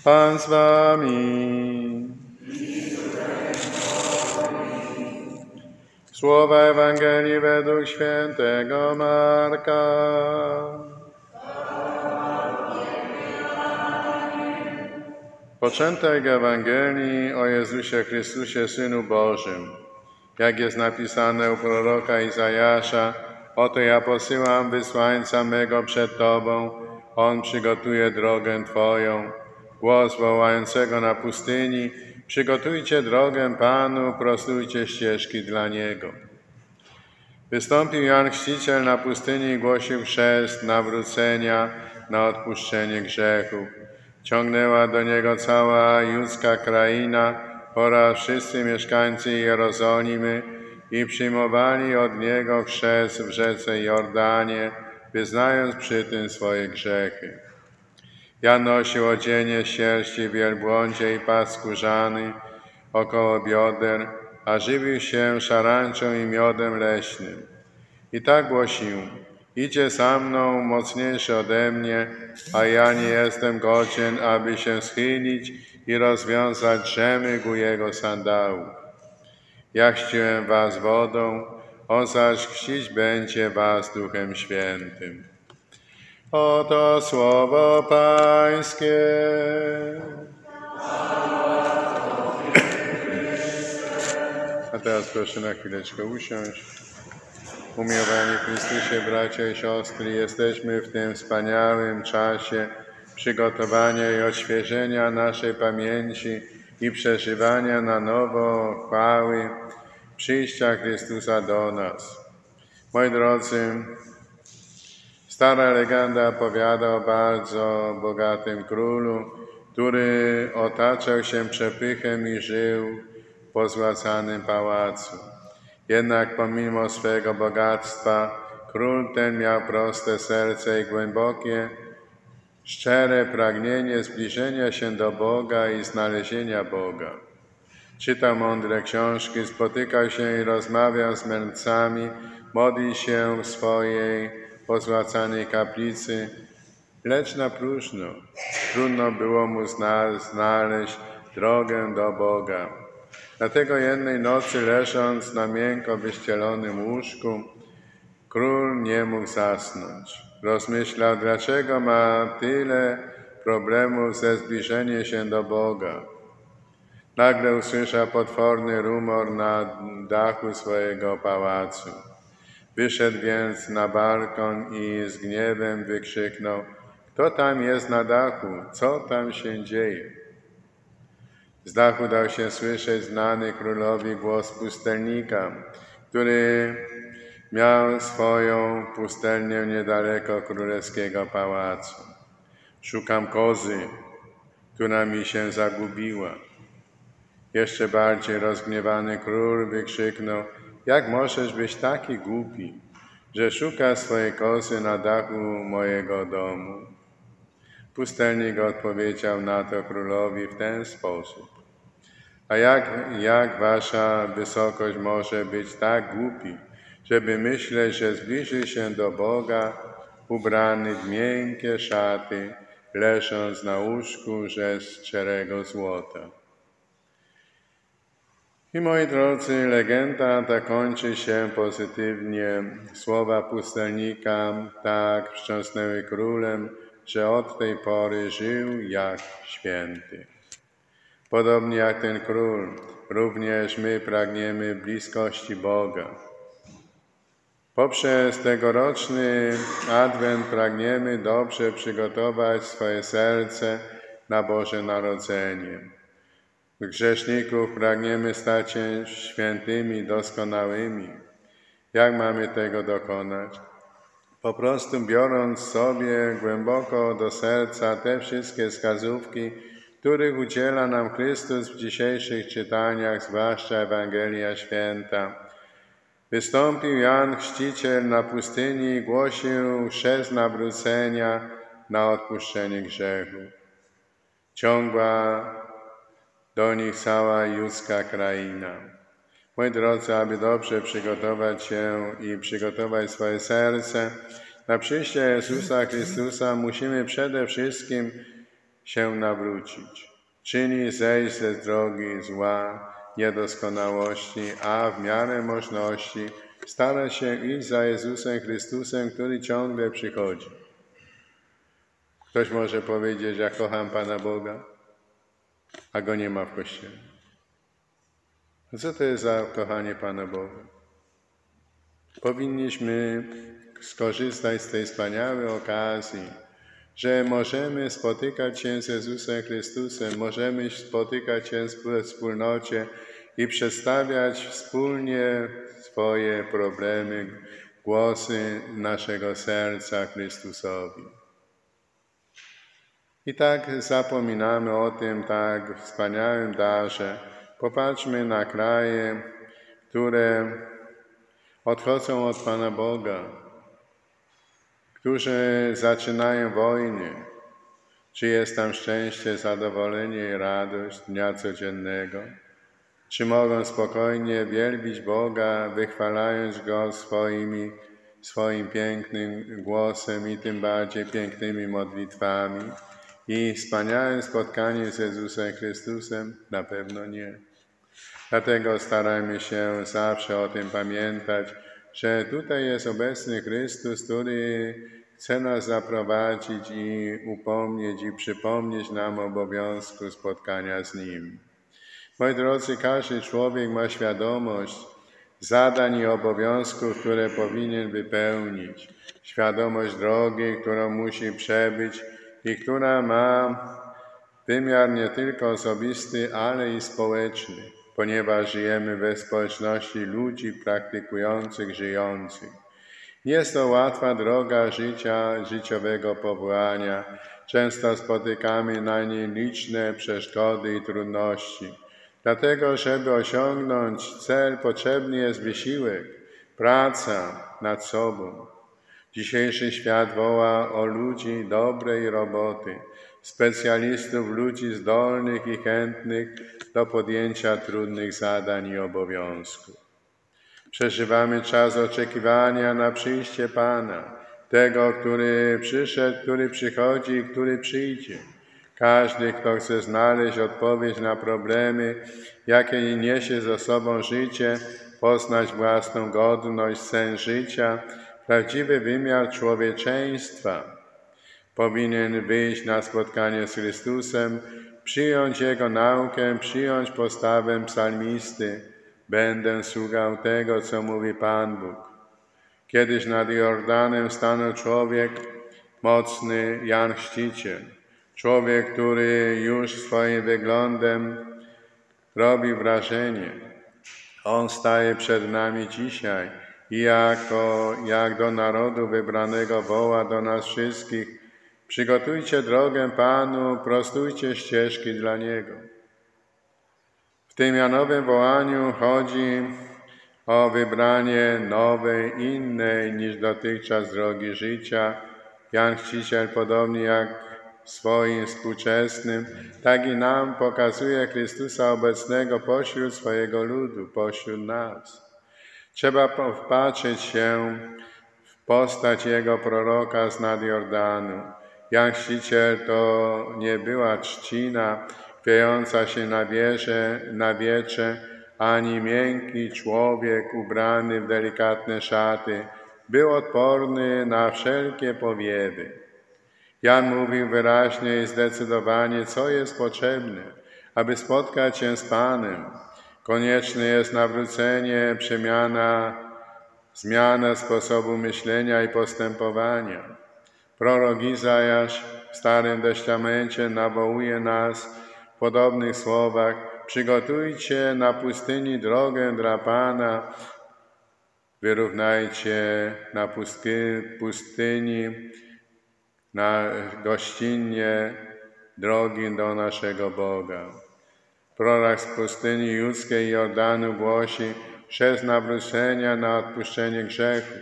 Pan z wami. Słowa Ewangelii według świętego Marka. Początek Ewangelii o Jezusie Chrystusie, Synu Bożym. Jak jest napisane u proroka Izajasza: oto ja posyłam wysłańca mego przed Tobą, On przygotuje drogę Twoją. Głos wołającego na pustyni: przygotujcie drogę Panu, prostujcie ścieżki dla Niego. Wystąpił Jan Chrzciciel na pustyni i głosił chrzest nawrócenia na odpuszczenie grzechów. Ciągnęła do Niego cała judzka kraina oraz wszyscy mieszkańcy Jerozolimy i przyjmowali od Niego chrzest w rzece Jordanie, wyznając przy tym swoje grzechy. Jan nosił odzienie z sierści wielbłądzie i pas skórzany około bioder, a żywił się szarańczą i miodem leśnym. I tak głosił: idzie za mną mocniejszy ode mnie, a ja nie jestem godzien, aby się schylić i rozwiązać rzemyk jego sandałów. Ja chrzciłem was wodą, on zaś chrzcić będzie was Duchem Świętym. Oto słowo Pańskie. A teraz proszę na chwileczkę usiąść. Umiłowani w Chrystusie, bracia i siostry, jesteśmy w tym wspaniałym czasie przygotowania i odświeżenia naszej pamięci i przeżywania na nowo chwały przyjścia Chrystusa do nas. Moi drodzy, stara legenda opowiada o bardzo bogatym królu, który otaczał się przepychem i żył w pozłacanym pałacu. Jednak pomimo swego bogactwa, król ten miał proste serce i głębokie, szczere pragnienie zbliżenia się do Boga i znalezienia Boga. Czytał mądre książki, spotykał się i rozmawiał z mędrcami, modlił się w swojej pozłacanej kaplicy, lecz na próżno. Trudno było mu znaleźć drogę do Boga. Dlatego jednej nocy, leżąc na miękko wyścielonym łóżku, król nie mógł zasnąć. Rozmyślał, dlaczego ma tyle problemów ze zbliżeniem się do Boga. Nagle usłyszał potworny rumor na dachu swojego pałacu. Wyszedł więc na balkon i z gniewem wykrzyknął: kto tam jest na dachu? Co tam się dzieje? Z dachu dał się słyszeć znany królowi głos pustelnika, który miał swoją pustelnię niedaleko królewskiego pałacu. Szukam kozy, która mi się zagubiła. Jeszcze bardziej rozgniewany król wykrzyknął: jak możesz być taki głupi, że szukasz swojej kozy na dachu mojego domu? Pustelnik odpowiedział na to królowi w ten sposób: a jak wasza wysokość może być tak głupi, żeby myśleć, że zbliży się do Boga ubrany w miękkie szaty, leżąc na łóżku ze szczerego złota? I moi drodzy, legenda ta kończy się pozytywnie. Słowa pustelnika tak wstrząsnęły królem, że od tej pory żył jak święty. Podobnie jak ten król, również my pragniemy bliskości Boga. Poprzez tegoroczny Adwent pragniemy dobrze przygotować swoje serce na Boże Narodzenie. Grzeszników pragniemy stać się świętymi, doskonałymi. Jak mamy tego dokonać? Po prostu biorąc sobie głęboko do serca te wszystkie wskazówki, których udziela nam Chrystus w dzisiejszych czytaniach, zwłaszcza Ewangelia Święta. Wystąpił Jan Chrzciciel na pustyni i głosił chrzest nawrócenia na odpuszczenie grzechów. Ciągła do nich cała judzka kraina. Moi drodzy, aby dobrze przygotować się i przygotować swoje serce na przyjście Jezusa Chrystusa, musimy przede wszystkim się nawrócić. Czyni zejść ze drogi zła, niedoskonałości, a w miarę możności stara się iść za Jezusem Chrystusem, który ciągle przychodzi. Ktoś może powiedzieć, ja kocham Pana Boga, a Go nie ma w Kościele. A co to jest za kochanie Pana Boga? Powinniśmy skorzystać z tej wspaniałej okazji, że możemy spotykać się z Jezusem Chrystusem, możemy spotykać się w wspólnocie i przedstawiać wspólnie swoje problemy, głosy naszego serca Chrystusowi. I tak zapominamy o tym tak wspaniałym darze. Popatrzmy na kraje, które odchodzą od Pana Boga, którzy zaczynają wojny. Czy jest tam szczęście, zadowolenie i radość dnia codziennego? Czy mogą spokojnie wielbić Boga, wychwalając Go swoim pięknym głosem i tym bardziej pięknymi modlitwami i wspaniałym spotkaniem z Jezusem Chrystusem? Na pewno nie. Dlatego starajmy się zawsze o tym pamiętać, że tutaj jest obecny Chrystus, który chce nas zaprowadzić i upomnieć i przypomnieć nam obowiązku spotkania z Nim. Moi drodzy, każdy człowiek ma świadomość zadań i obowiązków, które powinien wypełnić. Świadomość drogi, którą musi przebyć i która ma wymiar nie tylko osobisty, ale i społeczny, ponieważ żyjemy we społeczności ludzi praktykujących, żyjących. Jest to łatwa droga życiowego powołania. Często spotykamy na niej liczne przeszkody i trudności. Dlatego, żeby osiągnąć cel, potrzebny jest wysiłek, praca nad sobą. Dzisiejszy świat woła o ludzi dobrej roboty, specjalistów, ludzi zdolnych i chętnych do podjęcia trudnych zadań i obowiązków. Przeżywamy czas oczekiwania na przyjście Pana, tego, który przyszedł, który przychodzi i który przyjdzie. Każdy, kto chce znaleźć odpowiedź na problemy, jakie niesie ze sobą życie, poznać własną godność, sens życia, prawdziwy wymiar człowieczeństwa, powinien wyjść na spotkanie z Chrystusem, przyjąć Jego naukę, przyjąć postawę psalmisty. Będę słuchał tego, co mówi Pan Bóg. Kiedyś nad Jordanem stanął człowiek mocny, Jan Chrzciciel. Człowiek, który już swoim wyglądem robi wrażenie. On staje przed nami dzisiaj i jak do narodu wybranego woła do nas wszystkich: przygotujcie drogę Panu, prostujcie ścieżki dla Niego. W tym Janowym wołaniu chodzi o wybranie nowej, innej niż dotychczas drogi życia. Jan Chrzciciel, podobnie jak swoim współczesnym, tak i nam pokazuje Chrystusa obecnego pośród swojego ludu, pośród nas. Trzeba wpatrzeć się w postać Jego proroka z nad Jordanu. Jan Chrzciciel to nie była trzcina chwiejąca się na wietrze, ani miękki człowiek ubrany w delikatne szaty. Był odporny na wszelkie powiewy. Jan mówił wyraźnie i zdecydowanie, co jest potrzebne, aby spotkać się z Panem. Konieczne jest nawrócenie, zmiana sposobu myślenia i postępowania. Prorok Izajasz w Starym Testamencie nawołuje nas w podobnych słowach: przygotujcie na pustyni drogę dla Pana, wyrównajcie na pustyni gościnnie drogi do naszego Boga. Prorok z pustyni judzkiej Jordanu głosi chrzest nawrócenia na odpuszczenie grzechu.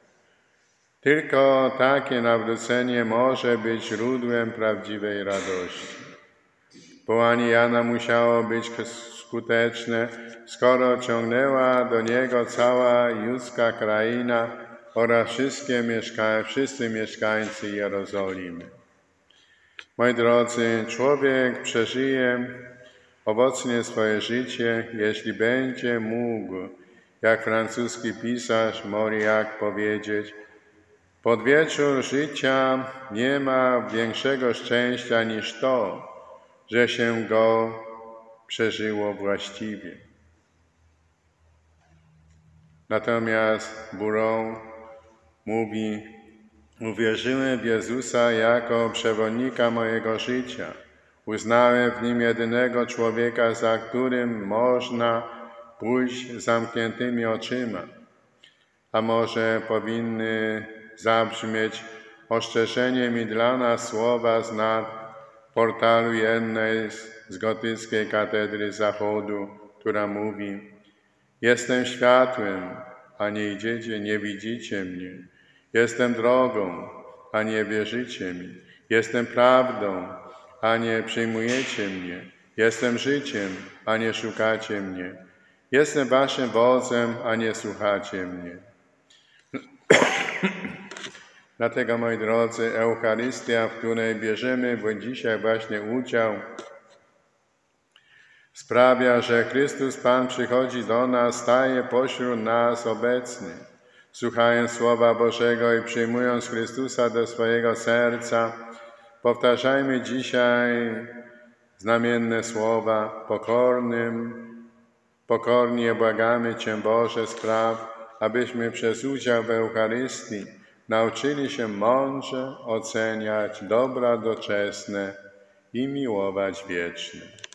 Tylko takie nawrócenie może być źródłem prawdziwej radości. Wołanie Jana musiało być skuteczne, skoro ciągnęła do niego cała judzka kraina oraz wszyscy mieszkańcy Jerozolimy. Moi drodzy, człowiek przeżyje owocnie swoje życie, jeśli będzie mógł, jak francuski pisarz Mauriac powiedzieć, pod wieczór życia nie ma większego szczęścia niż to, że się go przeżyło właściwie. Natomiast Buron mówi: uwierzyłem w Jezusa jako przewodnika mojego życia. Uznałem w Nim jedynego człowieka, za którym można pójść z zamkniętymi oczyma. A może powinny zabrzmieć ostrzeżeniem i dla nas słowa z nad portalu jednej z gotyckiej katedry Zachodu, która mówi: jestem światłem, a nie idziecie, nie widzicie mnie. Jestem drogą, a nie wierzycie mi. Jestem prawdą, a nie przyjmujecie mnie. Jestem życiem, a nie szukacie mnie. Jestem waszym wodzem, a nie słuchacie mnie. Dlatego, moi drodzy, Eucharystia, w której bierzemy dzisiaj właśnie udział, sprawia, że Chrystus Pan przychodzi do nas, staje pośród nas obecny. Słuchając Słowa Bożego i przyjmując Chrystusa do swojego serca, powtarzajmy dzisiaj znamienne słowa: pokornie błagamy Cię, Boże, spraw, abyśmy przez udział w Eucharystii nauczyli się mądrze oceniać dobra doczesne i miłować wieczne.